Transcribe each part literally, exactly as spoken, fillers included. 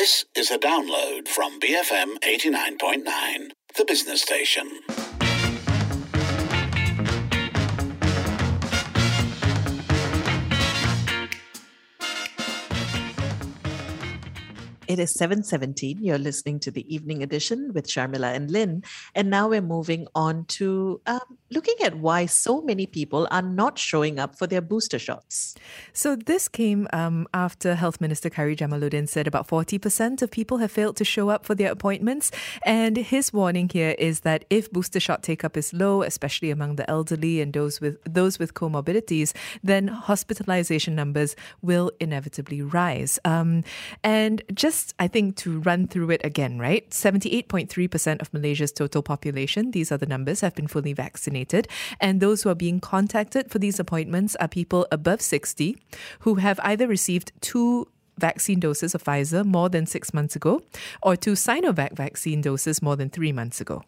This is a download from B F M eighty-nine point nine, the business station. It is seven seventeen. You're listening to the Evening Edition with Sharmila and Lynn. And now we're moving on to um, looking at why so many people are not showing up for their booster shots. So this came um, after Health Minister Khairy Jamaluddin said about forty percent of people have failed to show up for their appointments. And his warning here is that if booster shot take-up is low, especially among the elderly and those with those with comorbidities, then hospitalization numbers will inevitably rise. Um, and just I think to run through it again, right? seventy-eight point three percent of Malaysia's total population, these are the numbers, have been fully vaccinated. And those who are being contacted for these appointments are people above sixty who have either received two vaccine doses of Pfizer more than six months ago or two Sinovac vaccine doses more than three months ago.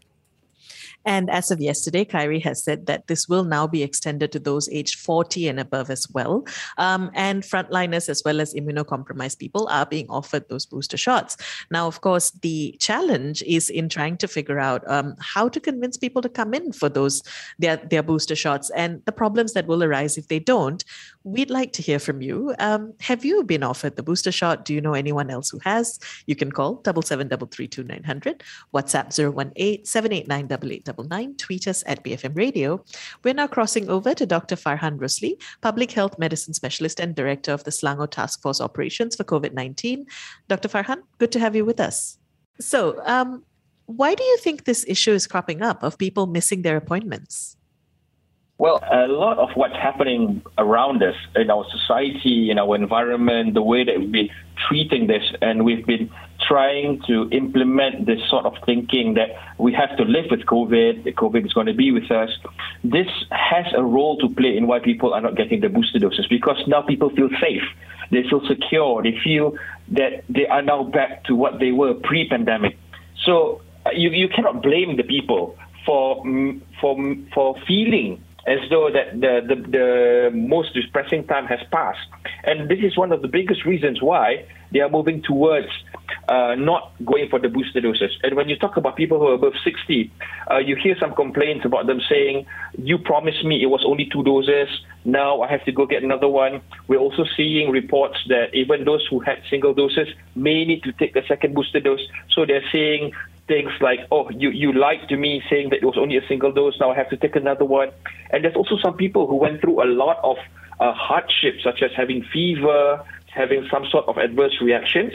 And as of yesterday, Khairy has said that this will now be extended to those aged forty and above as well. Um, and frontliners as well as immunocompromised people are being offered those booster shots. Now, of course, the challenge is in trying to figure out um, how to convince people to come in for those their, their booster shots and the problems that will arise if they don't. We'd like to hear from you. Um, have you been offered the booster shot? Do you know anyone else who has? You can call seven seven three three two nine zero zero, WhatsApp zero one eight seven eight nine eight eight nine nine, tweet us at B F M Radio. We're now crossing over to Doctor Farhan Rusli, Public Health Medicine Specialist and Director of the Selangor Task Force Operations for COVID nineteen. Doctor Farhan, good to have you with us. So, um, why do you think this issue is cropping up of people missing their appointments? Well, a lot of what's happening around us in our society, in our environment, the way that we've been treating this, and we've been trying to implement this sort of thinking that we have to live with COVID, that COVID is going to be with us. This has a role to play in why people are not getting the booster doses, because now people feel safe. They feel secure. They feel that they are now back to what they were pre-pandemic. So you, you cannot blame the people for, for, for feeling as though that the, the, the most depressing time has passed. And this is one of the biggest reasons why they are moving towards uh, not going for the booster doses. And when you talk about people who are above sixty, uh, you hear some complaints about them saying, you promised me it was only two doses, now I have to go get another one. We're also seeing reports that even those who had single doses may need to take a second booster dose. So they're saying things like, oh, you, you lied to me saying that it was only a single dose, now I have to take another one. And there's also some people who went through a lot of uh, hardship, such as having fever, having some sort of adverse reactions.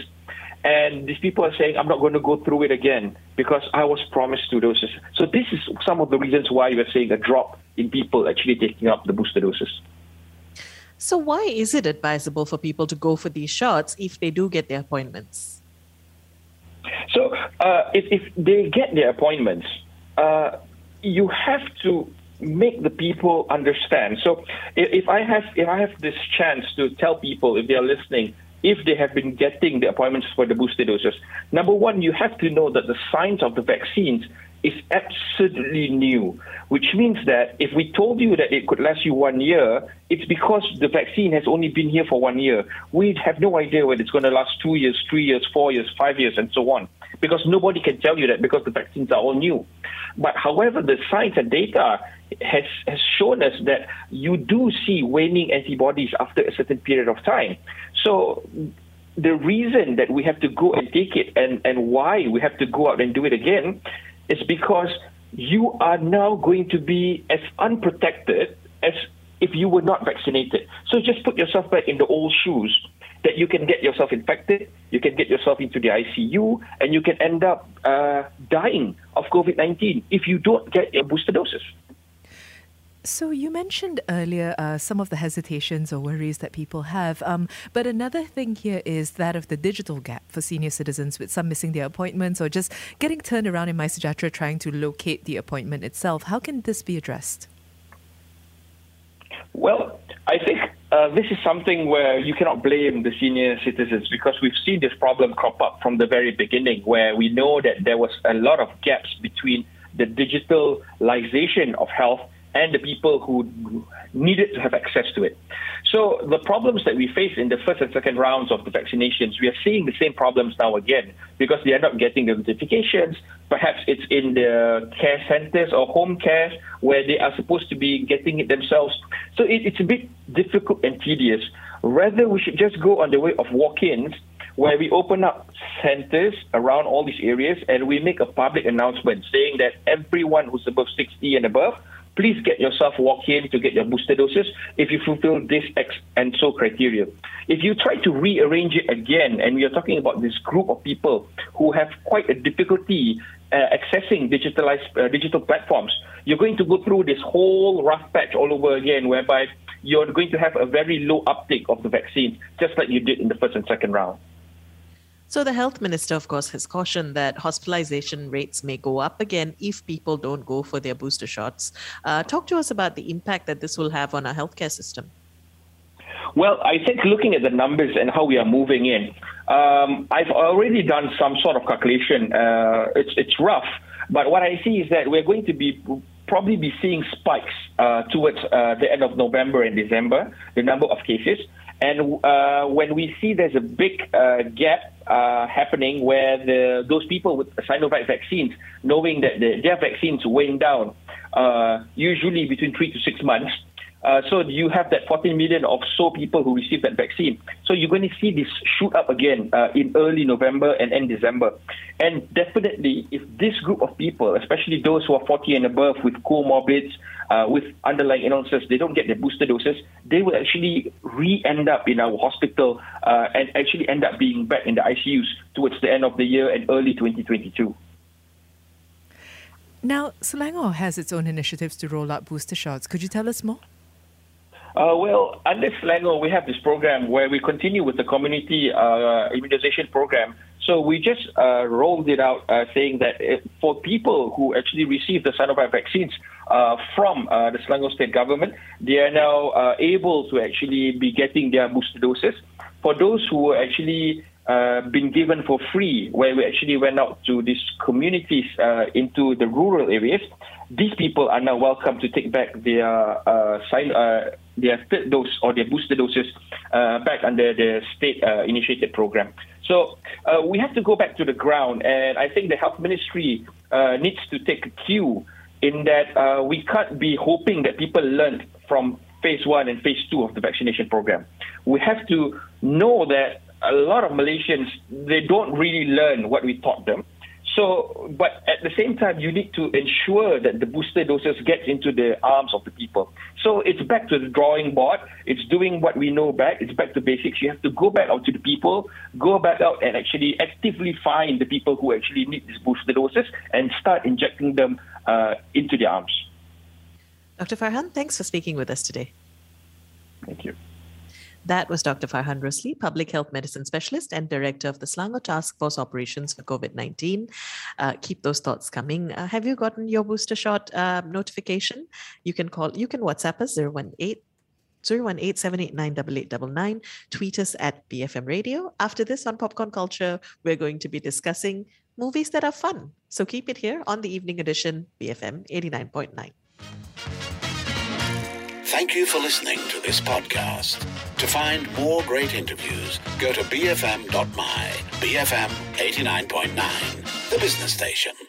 And these people are saying, I'm not going to go through it again because I was promised two doses. So this is some of the reasons why we're seeing a drop in people actually taking up the booster doses. So why is it advisable for people to go for these shots if they do get their appointments? So uh, if, if they get their appointments, uh, you have to make the people understand. So if, if I have if I have this chance to tell people, if they are listening, if they have been getting the appointments for the booster doses, number one, you have to know that the science of the vaccines is absolutely new, which means that if we told you that it could last you one year, it's because the vaccine has only been here for one year. We have no idea whether it's going to last two years, three years, four years, five years, and so on, because nobody can tell you that because the vaccines are all new. But however, the science and data has, has shown us that you do see waning antibodies after a certain period of time. So the reason that we have to go and take it and, and why we have to go out and do it again is because you are now going to be as unprotected as if you were not vaccinated. So just put yourself back in the old shoes, that you can get yourself infected, you can get yourself into the I C U, and you can end up uh, dying of COVID nineteen if you don't get your booster doses. So you mentioned earlier uh, some of the hesitations or worries that people have. Um, but another thing here is that of the digital gap for senior citizens, with some missing their appointments or just getting turned around in MySejahtera trying to locate the appointment itself. How can this be addressed? Well, I think uh, this is something where you cannot blame the senior citizens, because we've seen this problem crop up from the very beginning, where we know that there was a lot of gaps between the digitalization of health and the people who needed to have access to it. So the problems that we face in the first and second rounds of the vaccinations, we are seeing the same problems now again because they are not getting the notifications. Perhaps it's in the care centers or home care where they are supposed to be getting it themselves. So it, it's a bit difficult and tedious. Rather, we should just go on the way of walk-ins where we open up centers around all these areas and we make a public announcement saying that everyone who's above sixty and above, please get yourself walk in to get your booster doses if you fulfill this X and so criteria. If you try to rearrange it again, and we are talking about this group of people who have quite a difficulty uh, accessing digitalized uh, digital platforms, you're going to go through this whole rough patch all over again, whereby you're going to have a very low uptake of the vaccine, just like you did in the first and second round. So the health minister, of course, has cautioned that hospitalization rates may go up again if people don't go for their booster shots. Uh, talk to us about the impact that this will have on our healthcare system. Well, I think looking at the numbers and how we are moving in, um, I've already done some sort of calculation. Uh, it's, it's rough, but what I see is that we're going to be probably be seeing spikes uh, towards uh, the end of November and December, the number of cases. And uh, when we see there's a big uh, gap uh, happening where the, those people with Sinovac vaccines, knowing that the, their vaccines weighing down, uh, usually between three to six months, uh, so you have that fourteen million or so people who received that vaccine. So you're going to see this shoot up again uh, in early November and end December. And definitely, if this group of people, especially those who are forty and above with comorbids, uh, with underlying illnesses, they don't get their booster doses, they will actually re-end up in our hospital uh, and actually end up being back in the I C Us towards the end of the year and early twenty twenty-two. Now, Selangor has its own initiatives to roll out booster shots. Could you tell us more? Uh, well, under Selangor, we have this program where we continue with the community uh, immunization program. So we just uh, rolled it out uh, saying that if, for people who actually receive the Sinovac vaccines uh, from uh, the Selangor state government, they are now uh, able to actually be getting their booster doses. For those who actually uh, been given for free, where we actually went out to these communities uh, into the rural areas, these people are now welcome to take back their uh, sign, uh, their third dose or their booster doses uh, back under the state-initiated uh, program. So uh, we have to go back to the ground, and I think the health ministry uh, needs to take a cue in that uh, we can't be hoping that people learned from phase one and phase two of the vaccination program. We have to know that a lot of Malaysians, they don't really learn what we taught them. So, but at the same time, you need to ensure that the booster doses get into the arms of the people. So it's back to the drawing board. It's doing what we know back. It's back to basics. You have to go back out to the people, go back out and actually actively find the people who actually need these booster doses and start injecting them uh, into their arms. Doctor Farhan, thanks for speaking with us today. Thank you. That was Doctor Farhan Rusli, Public Health Medicine Specialist and Director of the Selangor Task Force Operations for COVID nineteen. Uh, keep those thoughts coming. Uh, have you gotten your booster shot uh, notification? You can call, you can WhatsApp us zero one eight, seven eight nine, eight eight nine nine. Tweet us at B F M Radio. After this on Popcorn Culture, we're going to be discussing movies that are fun. So keep it here on the evening edition, B F M eighty-nine point nine. Thank you for listening to this podcast. To find more great interviews, go to b f m dot my. B F M eighty-nine point nine, the business station.